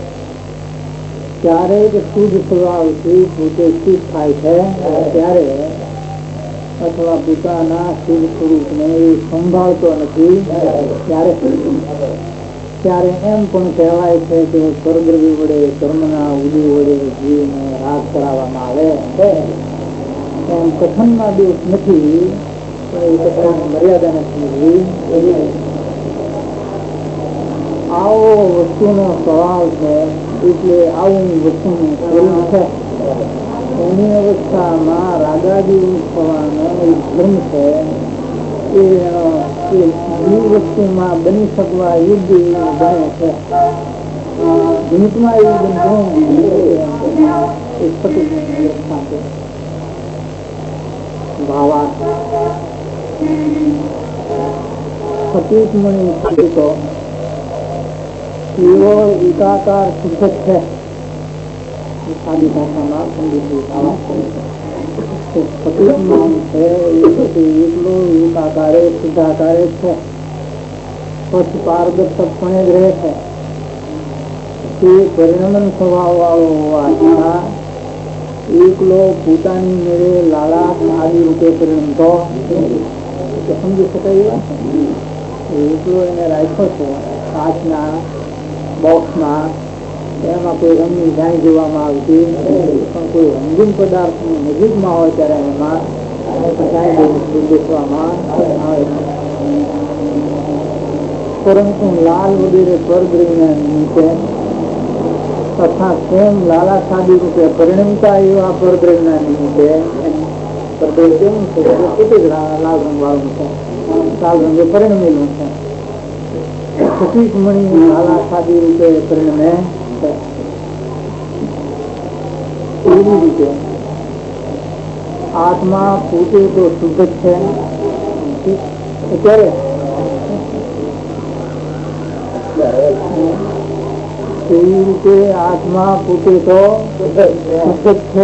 ત્યારે જ શુદ્ધ સ્વભાવથી પોતે શુદ્ધ થાય છે. ત્યારે અથવા પોતાના શુદ્ધ સ્વરૂપને એ સંભાળતો નથી. ત્યારે ત્યારે એમ પણ કહેવાય છે કે પરદ્રવ્ય વડે કર્મના ઉદય વડે જીવને રાગ કરાવવામાં આવે. એમ કથનમાં દોષ નથી, પણ એ કથાની મર્યાદા નથી. આવો વસ્તુનો સ્વભાવ છે એટલે આવું વસ્તુનું સ્વરૂપ છે. એની અવસ્થામાં રાગાદી થવાનો એક ધર્મ છે. એ જીવ વસ્તુમાં બની શકવા યોગ્ય બને છે. જીવમાં એવું બનતું એ સતત ભાવા સતીશ મણી તો એવો એકાકાર શુદ્ધ છે. સાદી ભાષામાં પંડિતજી સતીશ મણી છે એટલું એકાકારે શુદ્ધાકારે છે. સ્વચ્છ પારદર્શકપણે જ રહે છે. તે પરિણમન સ્વભાવ વાળો હોવાના એકલો પોતાની મેળે લાળા આદિ રૂપે પરિણમતો સમજી શકાય. એકલો એને રાખ્યો છે કાચના બોક્સમાં, એમાં કોઈ રંગની જાણી જોવામાં આવતી પણ કોઈ રંગીન પદાર્થ નજીકમાં હોય ત્યારે એમાં દેખવામાં આવે છે. પરંતુ લાલ વગેરે પરદ્રવ્ય નીચે તથા સ્વયં લાલા સાદી રૂપે પરિણમતા એવા પરદ્રવ્ય નિમિત્તે પરદ્રવ્ય કેવું છે? કેટલી લાલ રંગ વાળું છે, લાલ રંગે પરિણમેલું છે. સતીશ મણી લાલા સાદી રૂપે પરિણમે છે. એવી રીતે આત્મા પોતે તો શુદ્ધ છે. અત્યારે એવી રીતે આત્મા પોતે તો શુદ્ધ છે.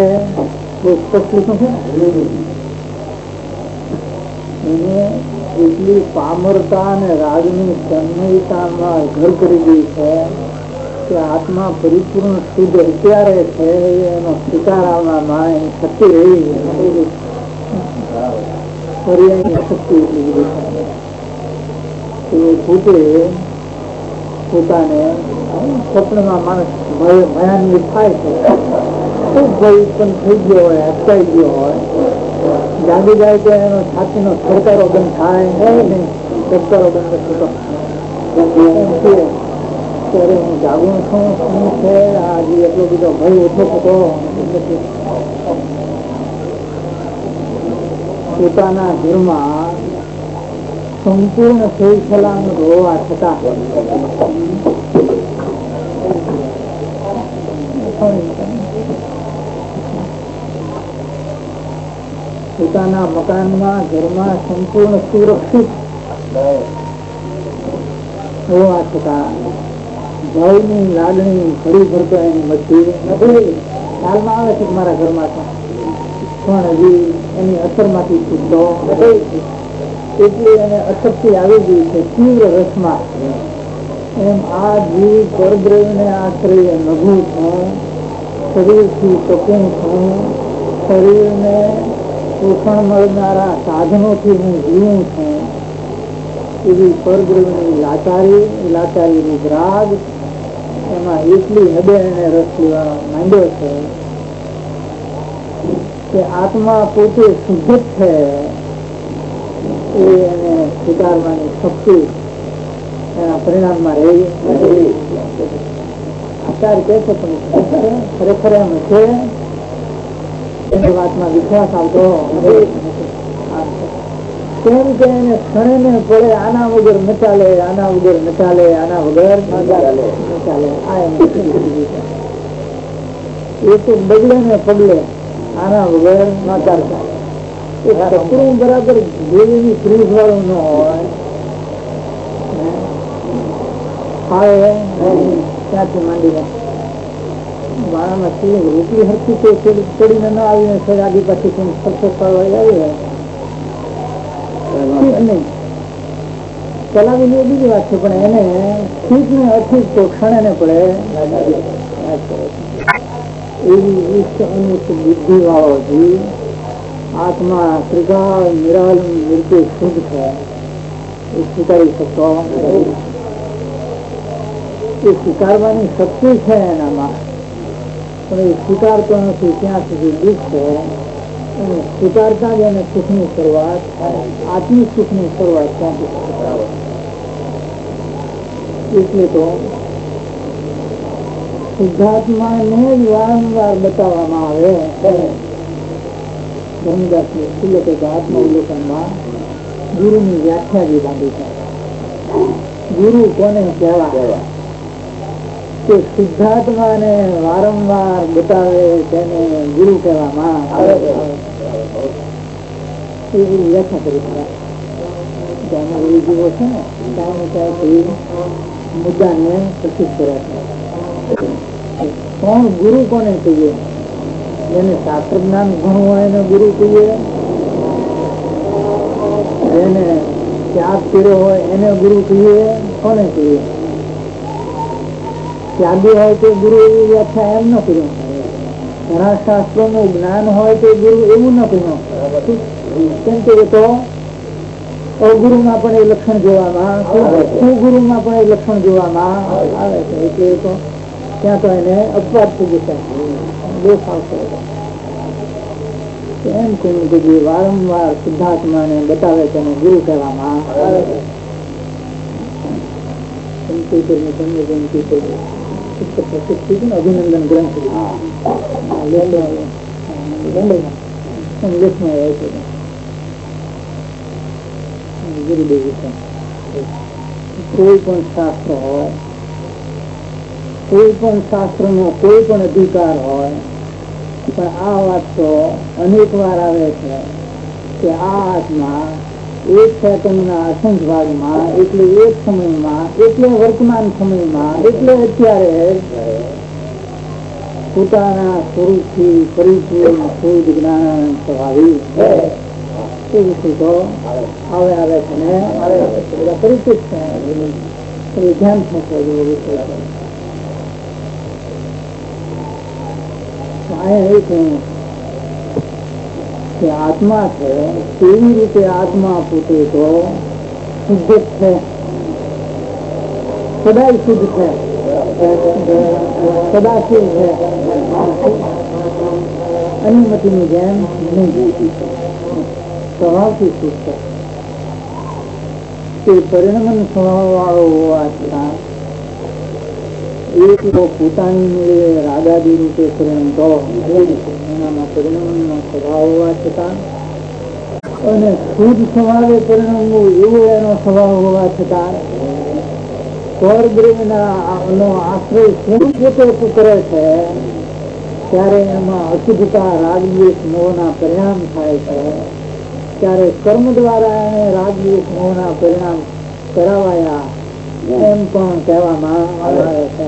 એને એટલી પામરતા અને રાગની તન્મયતામાં ઘર કરી ગઈ છે કે આત્મા પરિપૂર્ણ શુદ્ધ અત્યારે છે એનો સ્વીકાર આવવામાં એની શક્તિ રહી પર્યાયની શક્તિ એટલી બધી છે. પોતે પોતાને સ્વપ્નમાં માણસ ભયાન્વિત થાય છે. ખૂબ ભય ઉત્પન્ન થઈ ગયો હોય, અટકાઈ ગયો હોય, જાગી જાય તો એનો છાતીનો થરકારો બંધ થાય નહીં, ધબકારો બંધ થતો ત્યારે હું જાગું છું શું છે આજે એટલો બધો ભય ઓછો થતો નથી. પોતાના ઘરમાં સંપૂર્ણ સહી સલામત હોવા છતાં પોતાના મકાનમાં ઘરમાં સંપૂર્ણ સુરક્ષિત હોવા છતાં ભયની લાગણી ઘડી ભરતો એની મધ્ય નથી. હાલમાં આવે છે મારા ઘરમાં પણ હજી એની અસરમાંથી છૂટતો નથી. એટલી એને અશક્તિ આવી ગઈ છે તીવ્ર રસમાં. એમ આ જીવ પરદ્રવ્યને આશ્રય નભું છું, શરીરથી ટકું છું, શરીરને પોષણ મળનારા સાધનોથી હું જીવું છું. એવી પરદ્રવ્યની લાચારી, લાચારીની રાગ એમાં એટલી હદે એને રસ લેવા માંડ્યો છે કે આત્મા પોતે શુદ્ધ છે એ એને સ્વીકારવાની શક્તિ એના પરિણામમાં રહી. આચાર કે છે પણ ખરેખર એમ છે એની વાતમાં વિશ્વાસ આવતો કેમ કે એને ક્ષણે ને પડે આના વગર ન ચાલે, આના વગર ન ચાલે, આના વગર ન ચાલે. આ એ તો બગડે ને પગલે આના વગર ન ચાલતા. કપડું બરાબર જેવી ફ્રીજ વાળું ન હોય, આવે ત્યાંથી માંડીને મારામાં રૂપી હરખી તો ચડીને ના આવીને આગી પાછી આવી નહીં ચલાવી લે બીજી વાત છે, પણ એને ઠીક ને અઠીક તો ક્ષણે ને પડે એવી બુદ્ધિ વાળો જીવ આત્મા ત્રિકાળ નિરાલમ નિર્દેશ શુદ્ધ છે એ સ્વીકારી શકતો. એ સ્વીકારવાની શક્તિ છે એનામાં, પણ એ સ્વીકારતો નથી ત્યાં સુધી દુઃખ છે. અને સ્વીકારતા જ એને સુખની શરૂઆત, આત્મિક સુખની શરૂઆત ત્યાંથી. એટલે તો શુદ્ધાત્માને જ વારંવાર બતાવવામાં આવે. ધર્મદાસની તિલકે આત્મવલોકનમાં ગુરુની વ્યાખ્યા જે બાંધી છે. ગુરુ કોને કહેવા કે શુદ્ધાત્માને વારંવાર બતાવે તેને ગુરુ કહેવામાં આવે. એવી વ્યાખ્યા કરી અનુભવી જીવો છે ને ક્યાંય ક્યાંયથી મુદ્દાને પ્રસિદ્ધ કરે છે. કોણ ગુરુ કોને કહીએ? જેને શાસ્ત્ર જ્ઞાન ઘણું હોય એને ગુરુ કહીએ, જેને ત્યાગ કર્યો હોય એને ગુરુ કહીએ. કોને કહીએ? ત્યાગી હોય તો ગુરુ એવી વ્યાખ્યા એમ ન કર્યું. ઘણા શાસ્ત્રો નું જ્ઞાન હોય તો ગુરુ એવું ન કહ્યું. કેમ કે એ તો અગુરુમાં પણ એ લક્ષણ જોવામાં, સુગુરુમાં પણ એ લક્ષણ જોવામાં આવે છે. એટલે તો ત્યાં તો એને અપવાદ થઈ જશે, દોષ આવશે. એમ કહ્યું કે જે વારંવાર સિદ્ધાત્માને બતાવે છે એને ગુરુ કહેવામાં આવે છે. અભિનંદન ગ્રંથ ઇંગ્લિશમાં આવે છે. ગુરુદેવ કોઈ પણ શાસ્ત્ર હોય, કોઈ પણ શાસ્ત્ર નો કોઈ પણ અધિકાર હોય, પણ આ વાત તો અનેક વાર આવે છે કે આ આત્મા એક સેકન્ડના અસંખ ભાગમાં, એટલે એક સમયમાં, એટલે વર્તમાન સમયમાં, એટલે અત્યારે પોતાના સ્વરૂપથી પરિપૂર્ણ શુદ્ધ જ્ઞાન સ્વભાવી એ વિશે તો આવે આવે છે ને બધા પરિચિત છે. એ ધ્યાન થશે વિષય એ કહ્યું કે આત્મા છે કેવી રીતે આત્મા પોતે તો શુદ્ધ છે, સદાય શુદ્ધ છે, સદાશીલ છે, અનુમતિની જેમ સ્વભાવથી શુદ્ધ છે. તે પરિણમન સ્વભાવ વાળો હોવા છતાં એક તો પોતાની મેળે રાગાદી રૂપે પરિણમતો એનામાં પરિણમનનો સ્વભાવ હોવા છતાં અને શુદ્ધ સ્વભાવે પરિણમવું એવો એનો સ્વભાવ હોવા છતાં સ્વર્ગના નો આશ્રય પોતે કરે છે ત્યારે એમાં અશુદ્ધતા રાગદ્વેષ મોહના પરિણામ થાય છે. ત્યારે કર્મ દ્વારા એને રાગદ્વેષ મોહના પરિણામ કરાવાયા એમ પણ કહેવામાં આવે છે.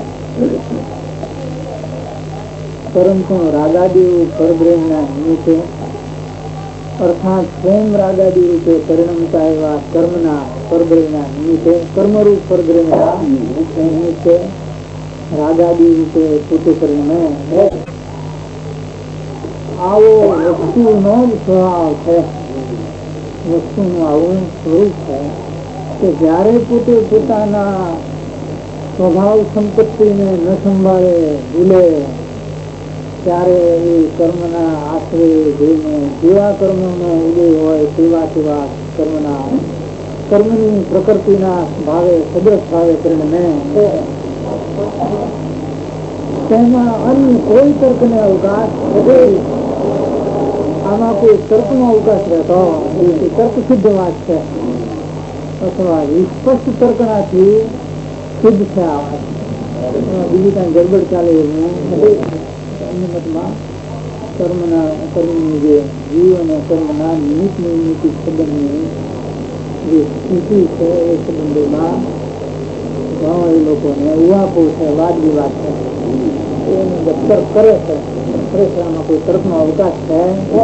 પરંતુ રાગાદી પરબ્રહ્મના નિમિત્તે અર્થાત સ્વયં રાગાદી રૂપે પરિણમતા એવા કર્મના પરબ્રહ્મના નિમિત્તે કર્મરૂપ પરબ્રહ્મના નિમિત્તે રાગાદી રૂપે પોતે પરિણમે આવો વસ્તુનો જ સ્વભાવ છે, વસ્તુનું આવું સ્વરૂપ છે કે જયારે પોતે પોતાના સ્વભાવ સંપત્તિને ન સંભાળે ભૂલે ત્યારે એ કર્મના આશ્રય જઈને જેવા કર્મનો ઉદય હોય તેવા તેવા કર્મના કર્મની પ્રકૃતિના ભાવે સદ્રશ ભાવે પરિણમે તેમાં અન્ય કોઈ તર્કને અવકાશ આમાં કોઈ તર્કનો અવકાશ રહેતો તર્ક સિદ્ધ વાત છે અથવા વિસ્પષ્ટ તર્કનાથી સિદ્ધ છે આ વાત. બીજી કઈ ગડબડ ચાલે એવું મતમાં કર્મના કર્મની જે જીવ અને કર્મના નિમિત્ત નિમિત્ત સંબંધની જે સ્થિતિ છે એ સંબંધોમાં ઘણા એ લોકોને ઉવાપો છે, વાદ વિવાદ છે, એને તર્ક કરે છે. ખરેખર આમાં કોઈ તર્કનો અવકાશ છે.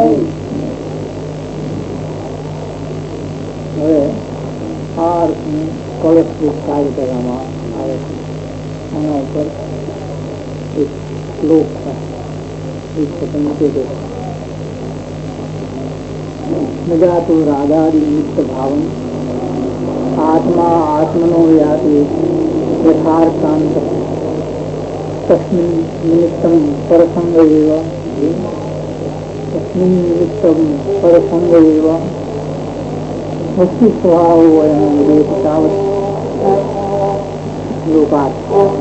હવે આ અર્થની કળશરૂપ કાર્ય કરવામાં આવે છે. આના ઉપર એક શ્લોક છે. નિજાતુ રાગાદિ નિમિત્ત ભાવમ આત્મા આત્મનો વ્યાપી યથાર્થાંત તસ્મિન નિમિત્તમ પરસંગ એવ તસ્મિન નિમિત્તમ પરસંગ એવ વસ્તુ સ્વભાવ અયમ વિવેકતાવત લોકાત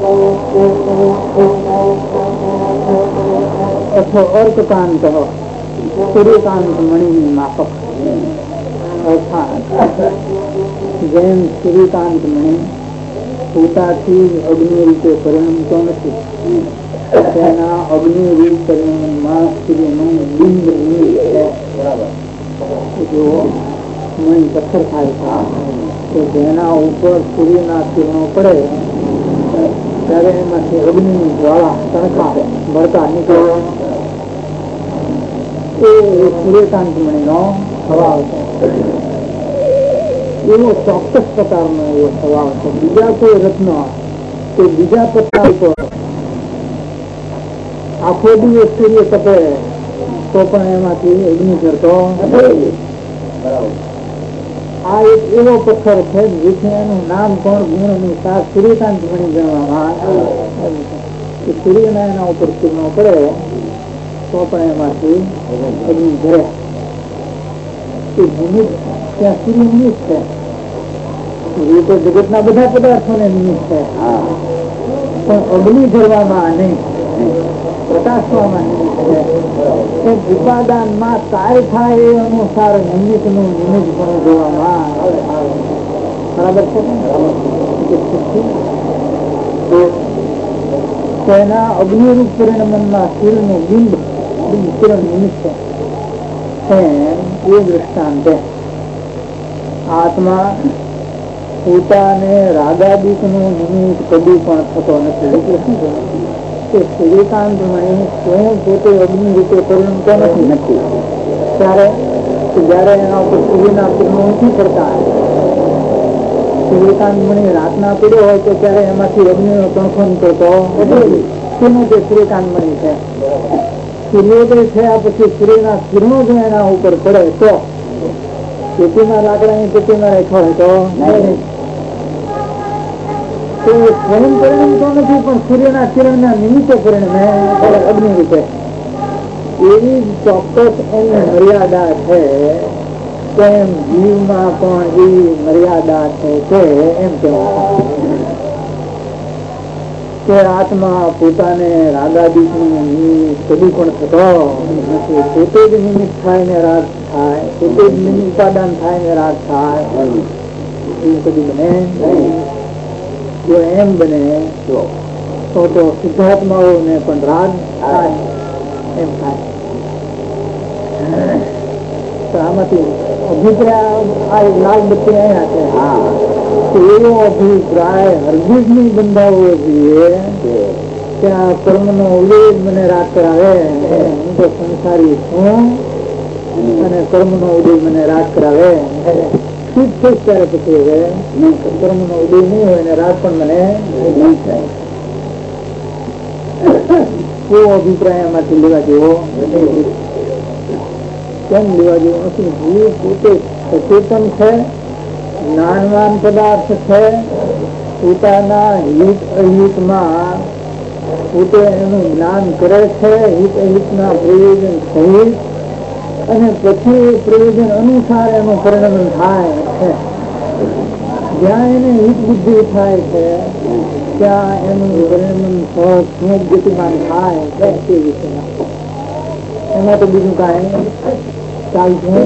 અથવા અર્કકાંત સૂર્યકાંત મણિ માફક અર્થાત જેમ સૂર્યકાંત મણિ પોતાથી અગ્નિ રૂપે પરિણમતો નથી, તેના અગ્નિ રૂપ પરિણમમાં સૂર્યનું બિંબ છે. જો મણી પથ્થર થાય છે કે જેના ઉપર સૂર્યના કિરણો પડે ત્યારે એમાંથી અગ્નિની જ્વાળા તણખા ભરતા નીકળે એ સૂર્યકાંત મણીનો સ્વભાવ છે. એવો ચોક્કસ પ્રકારનો એવો સ્વભાવ છે. બીજા કોઈ રત્ન કે બીજા પથ્થર ઉપર આખો દિવસ સૂર્ય તપે તો પણ એમાંથી અગ્નિ કરતો આ એક એવો પથ્થર છે જેથી એનું નામ પણ ગુણ અનુસાર સૂર્યકાંત મણી ગણવામાં આવે. સૂર્યના એના ઉપર કિરણો પડે તો પણ એમાંથી અગ્નિ ધરે. એ નિમિત્ત ત્યાં સૂર્ય નિમિત્ત છે. એ તો જગતના બધા પદાર્થોને નિમિત્ત છે પણ અગ્નિ ધરવામાં નહીં, પ્રકાશવામાં નિમિત્ત છે. ઉપાદાનમાં કાર્ય થાય એ અનુસાર નિમિત્ત નું નિમિત્ત પણ જોવામાં બરાબર છે. તેના અગ્નિરૂપ પરિણમનના કિરણનું બિંબ કિરણ નિમિત્ત છે એ દ્રષ્ટાંત. આત્મા પોતાને રાગાદિક નું નિમિત્ત કદી પણ થતો નથી. એટલે શું કે સૂર્યકાંત મણી સ્વયં પોતે અગ્નિ રીતે પરિણમતો નથી. ત્યારે જયારે એના ઉપર સૂર્યના કિરણો નથી પડતા, સૂર્યકાંત મણી રાતના પડ્યો હોય તો ત્યારે એમાંથી અગ્નિનો તણખો નીકળતો તેનું જે સૂર્યકાંત મણી છે. સૂર્યોદય થયા પછી સૂર્યના કિરણો જો એના ઉપર પડે તો ખેતીમાં લાકડાની ખેતીમાં રાખ્યો હોય તો સ્વયં પરિણમતો નથી પણ સૂર્યના કિરણના નિમિત્તે પરિણમે અગ્નિ રૂપે. એવી ચોક્કસ એની મર્યાદા છે તેમ જીવમાં પણ એવી મર્યાદા છે કે એમ કહેવાય કે આત્મા પોતાને રાગાદિક નું નિમિત્ત કદી પણ થતો નથી. પોતે જ નિમિત્ત થાય ને રાગ થાય, પોતે જ નિમિત્ત ઉપાદાન થાય ને રાગ થાય, એવું કદી બને. જો એમ બને તો તો સિદ્ધાત્માઓને પણ રાગ થાય એમ થાય. તો આમાંથી અભિપ્રાય આ લાલ બત્તી અહીંયા છે એવો અભિપ્રાય હરગીજ ની બંધાવવો જોઈએ કે આ કર્મ નો ઉદય મને રાગ કરાવે, હું તો સંસારી છું અને કર્મ નો ઉદય મને રાગ કરાવે. શું થઈશ ત્યારે પછી હવે કર્મ નો ઉદય નહીં હોય ને રાગ પણ મને નહીં થાય. એવો અભિપ્રાય એમાંથી લેવા જેવો કેમ લેવા જેવો નથી. જીવ પોતે સચેતન છે, જ્ઞાનવાન પદાર્થ છે. પોતાના હિત અહિતમાં પોતે એનું જ્ઞાન કરે છે, હિત અહિતના પ્રયોજન સહિત, અને પછી પ્રયોજન અનુસાર એનું પરિણમન થાય છે. જ્યાં એને હિત બુદ્ધિ થાય છે ત્યાં એનું પરિણમન સહજ ગતિમાન થાય તે વિષયમાં. એમાં તો બીજું કાંઈ ચાલતું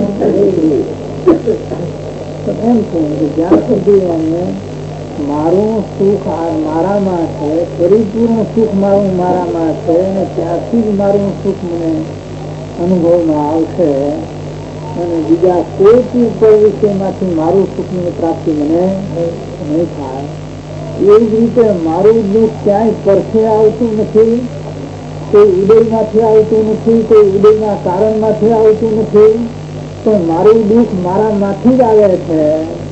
એમ છે કે જ્યાં સુધી એને મારું સુખ મારામાં છે, પરિપૂર્ણ સુખ મારું મારામાં છે અને ત્યાંથી જ મારું સુખ મને અનુભવમાં આવશે અને બીજા કોઈ પણ વિષયમાંથી મારું સુખની પ્રાપ્તિ મને નહીં થાય. એવી જ રીતે મારું દુઃખ ક્યાંય પરથી આવતું નથી, કોઈ ઉદયમાંથી આવતું નથી, કોઈ ઉદયના કારણમાંથી આવતું નથી, તો મારું દુઃખ મારામાંથી જ આવે છે.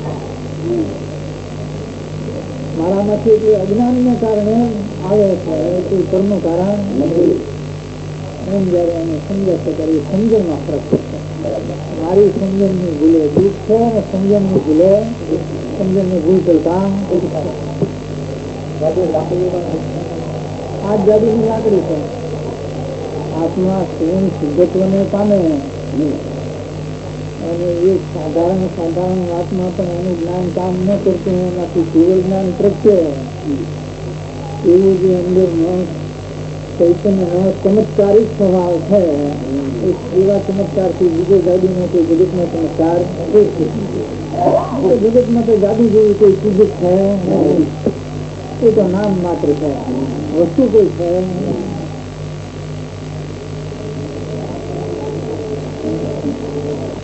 મારામાંથી એટલે અજ્ઞાનને કારણે આવે છે, કોઈ કર્મનું કારણ નથી. એમ જયારે એને સમજાશે ત્યારે સમજણમાં ફરક પડશે. મારી સમજણની ભૂલે દુઃખ છે અને સમજણની ભૂલે સમજણની ભૂલ કરતા આ જાદુની લાકડી છે. આત્મા સ્વયં શુદ્ધત્વને પામે અને એક સાધારણ સાધારણ આત્મા પણ એનું જ્ઞાન કામ ન કરતું એનાથી કેવળ જ્ઞાન પ્રત્યે એવું જે અંદર ચૈતન્ય ચમત્કારિક સ્વભાવ છે એવા ચમત્કાર થી બીજો જાદુનો કોઈ જગતનો ચમત્કાર જગતમાં તો જાદુ જેવી કોઈ ચીજ છે એ તો નામ માત્ર છે, વસ્તુ કોઈ છે.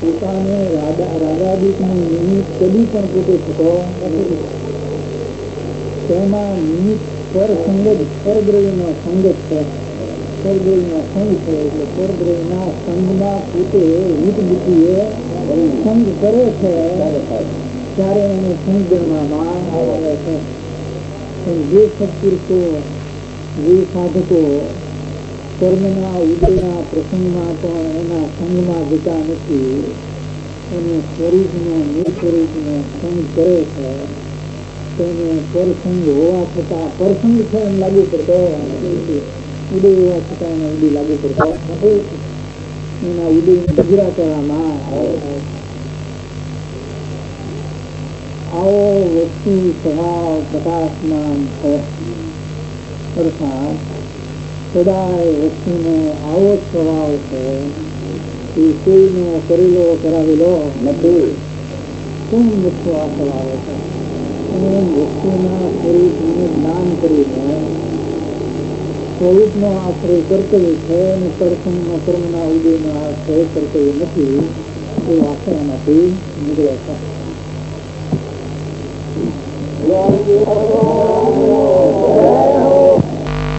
પોતાને રાગા રાગાદિકનું નિમિત્ત કદી પણ પોતે થતો નથી. તેમાં નિમિત્ત પર સંગત પરદ્રવ્યનો સંગત છે, પરદ્રવ્યનો સંગ છે. એટલે પરદ્રવ્યના સંગમાં પોતે રીત બુદ્ધિએ સંગ કરે છે ત્યારે એને સંગ ગણવામાં આવે છે. જે સત્પુરુષો, જે સાધકો કર્મના ઉદયના પ્રસંગમાં પણ એના સંગમાં જતા નથી અને સ્વરૂપનો નિસ્વરૂપનો સંગ કરે છે તેને પરસંગ હોવા છતાં પરસંગ છે એમ લાગુ પડતો ઉદય હોવા છતાં એને ઉદય લાગુ પડતો નથી. એના ઉદય ગુજરા કરવામાં આવે. આવો વસ્તુ સ્વભાવ પ્રકાશમાન છે. અર્થાત સદાય વસ્તુનો આવો સ્વભાવ છે એ કોઈનો કરેલો કરાવેલો નથી. કોણ વસ્તુ આ સ્વભાવ છે અને વસ્તુના સ્વરૂપનું જ્ઞાન કરીને સ્વરૂપનો આશ્રય કર્તવ્ય છે અને પરસંગનો કર્મના ઉદયનો આશ્રય કર્તવ્ય નથી. એ વાસનામાંથી નીકળે છે.